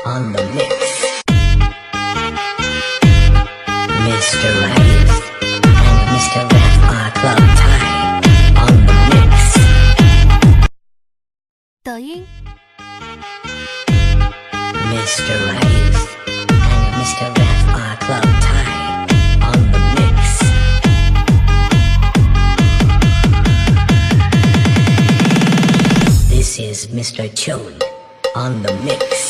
on the mix. Mr. Rice and Mr. Ref are club tie on the mix. 抖音 Mr. Rice and Mr. Ref are club tie on the mix. This is Mr. Chode on the mix.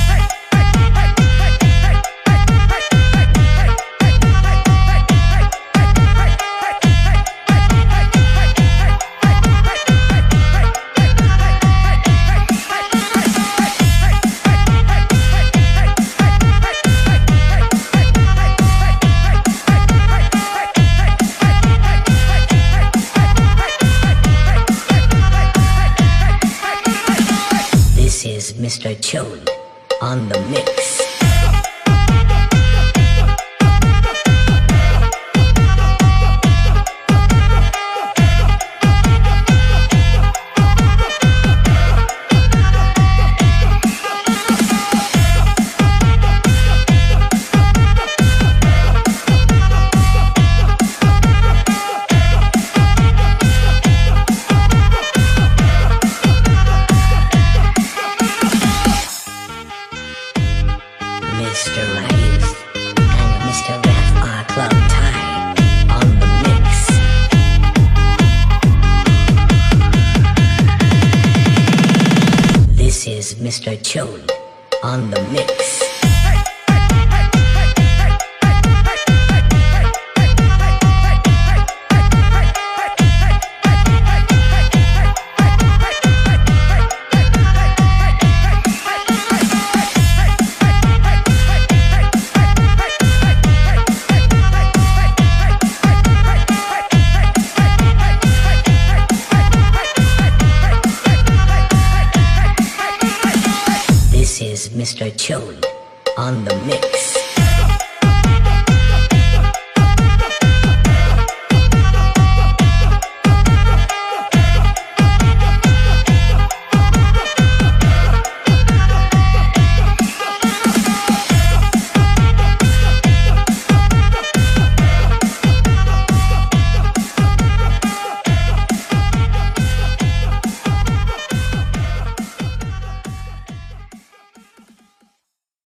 This is Mr. Chode on the mix. Mr. Rice and Mr. Ref are club tie on the mix. This is Mr. Chode on the mix. This is Mr. Chode on the mix.